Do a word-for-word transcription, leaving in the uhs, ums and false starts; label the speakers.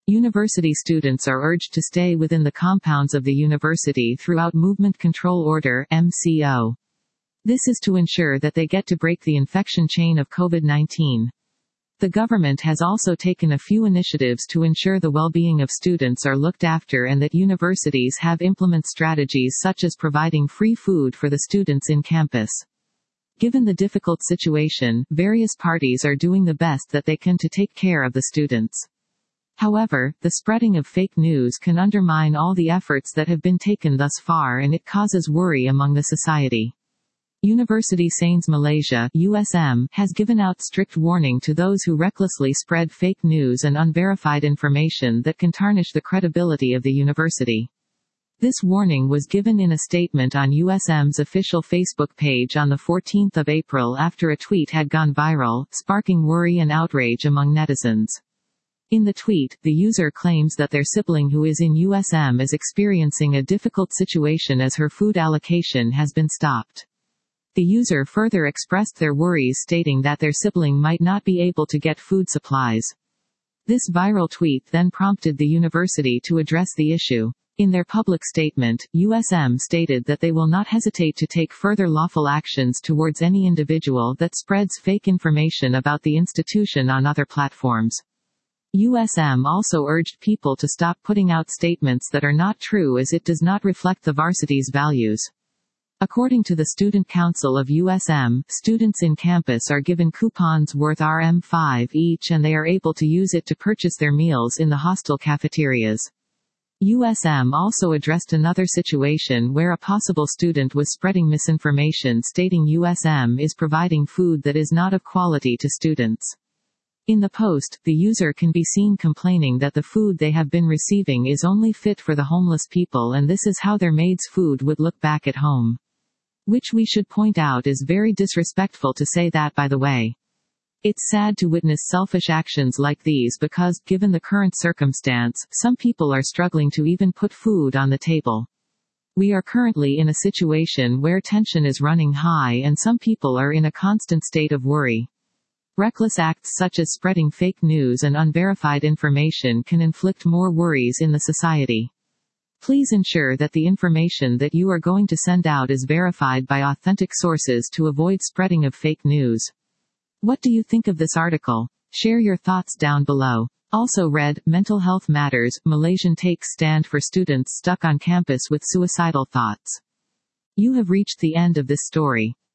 Speaker 1: University students are urged to stay within the compounds of the university throughout Movement Control Order (M C O). This is to ensure that they get to break the infection chain of COVID nineteen. The government has also taken a few initiatives to ensure the well-being of students are looked after and that universities have implement strategies such as providing free food for the students in campus. Given the difficult situation, various parties are doing the best that they can to take care of the students. However, the spreading of fake news can undermine all the efforts that have been taken thus far and it causes worry among the society. University Sains Malaysia (U S M) has given out strict warning to those who recklessly spread fake news and unverified information that can tarnish the credibility of the university. This warning was given in a statement on U S M's official Facebook page on the fourteenth of April after a tweet had gone viral, sparking worry and outrage among netizens. In the tweet, the user claims that their sibling who is in U S M is experiencing a difficult situation as her food allocation has been stopped. The user further expressed their worries stating that their sibling might not be able to get food supplies. This viral tweet then prompted the university to address the issue. In their public statement, U S M stated that they will not hesitate to take further lawful actions towards any individual that spreads fake information about the institution on other platforms. U S M also urged people to stop putting out statements that are not true as it does not reflect the varsity's values. According to the Student Council of U S M, students in campus are given coupons worth R M five each and they are able to use it to purchase their meals in the hostel cafeterias. U S M also addressed another situation where a possible student was spreading misinformation stating U S M is providing food that is not of quality to students. In the post, the user can be seen complaining that the food they have been receiving is only fit for the homeless people and this is how their maid's food would look back at home. Which we should point out is very disrespectful to say that, by the way. It's sad to witness selfish actions like these because, given the current circumstance, some people are struggling to even put food on the table. We are currently in a situation where tension is running high and some people are in a constant state of worry. Reckless acts such as spreading fake news and unverified information can inflict more worries in the society. Please ensure that the information that you are going to send out is verified by authentic sources to avoid spreading of fake news. What do you think of this article? Share your thoughts down below. Also read, Mental Health Matters, Malaysian takes stand for students stuck on campus with suicidal thoughts. You have reached the end of this story.